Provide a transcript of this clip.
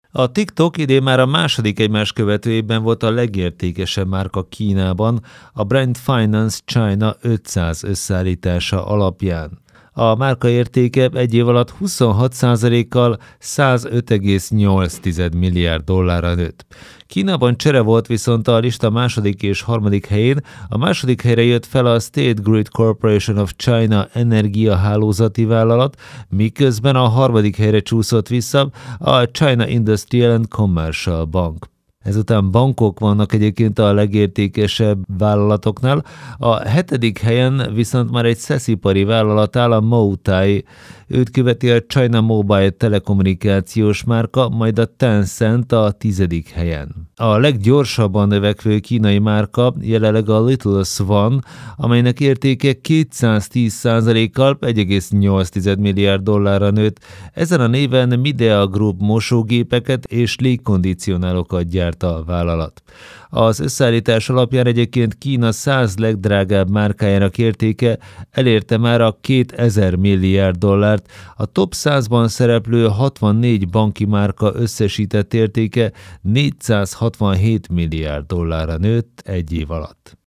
A TikTok idén már a második egymás követő évben volt a legértékesebb márka Kínában, a Brand Finance China 500 összeállítása alapján. A márka értéke egy év alatt 26%-kal 105,8 milliárd dollárra nőtt. Kínában csere volt viszont a lista második és harmadik helyén, a második helyre jött fel a State Grid Corporation of China energiahálózati vállalat, miközben a harmadik helyre csúszott vissza a China Industrial and Commercial Bank. Ezután bankok vannak egyébként a legértékesebb vállalatoknál, a hetedik helyen viszont már egy szeszipari vállalat áll, a Moutai. Őt követi a China Mobile telekommunikációs márka, majd a Tencent a 10. helyen. A leggyorsabban növekvő kínai márka jelenleg a Little Swan, amelynek értéke 210%-kal 1,8 milliárd dollárra nőtt. Ezen a néven Midea Group mosógépeket és légkondicionálókat gyárt a vállalat. Az összeállítás alapján egyébként Kína 100 legdrágább márkájának értéke elérte már a 2000 milliárd dollárt, a top 100-ban szereplő 64 banki márka összesített értéke 467 milliárd dollárra nőtt egy év alatt.